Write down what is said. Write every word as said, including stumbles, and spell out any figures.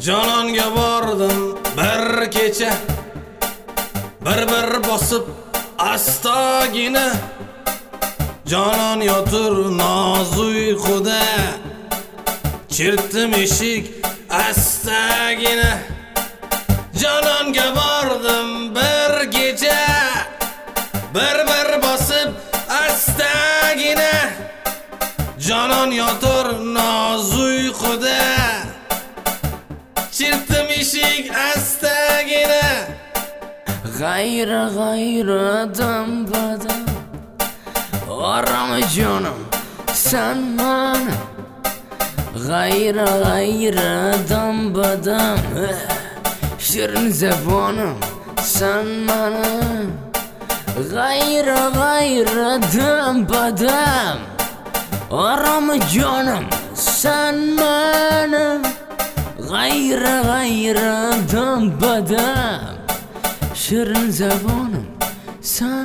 Jononga bordim bir kecha, bir-bir bosib astagina. Jonon yotur noz uyquda, chertdim eshik astagina. Jononga bordim bir kecha, bir-bir bosib astagina. Jonon yotur noz uyquda, chertdim eshik astagina. G'ayra g'ayra dam badam, orama jonim sen mani. G'ayra g'ayra dam badam, shirin zabonim sen mani. G'ayra g'ayra dam badam, orama jonim sen mani. G'ayra g'ayra dam badam, shirin zabonim sen